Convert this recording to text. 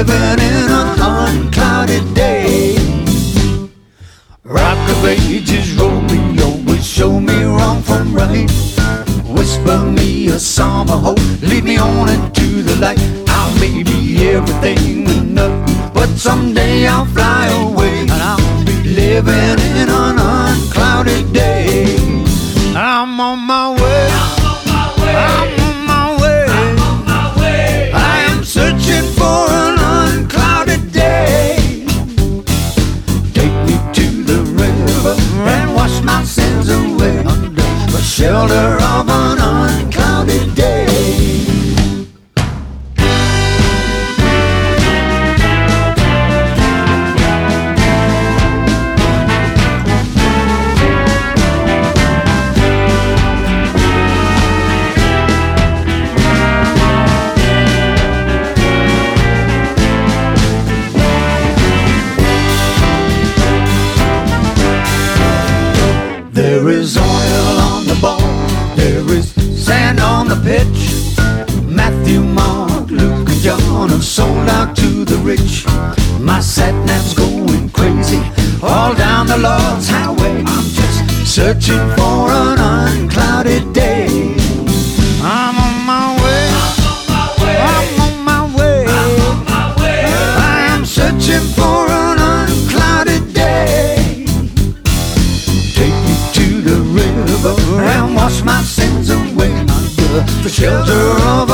living in an unclouded day. Rock of Ages, Romeo will show me wrong from right. Whisper me a song of hope, lead me on into the light. I may be everything and nothing, but someday I'll fly away, and I'll be living in an unclouded day. I'm on my way, I'm on my way, I am searching for an unclouded day. Take me to the river and wash my sins away under the shelter of an unclouded day. There is oil on the ball, there is sand on the pitch. Matthew, Mark, Luke, and John have sold out to the rich. My sat-nav's going crazy all down the Lord's highway. I'm just searching for an unclouded day. I'm on my way, I'm on my way, I am searching for an unclouded day. Take me to the river and wash my sins away under the shelter of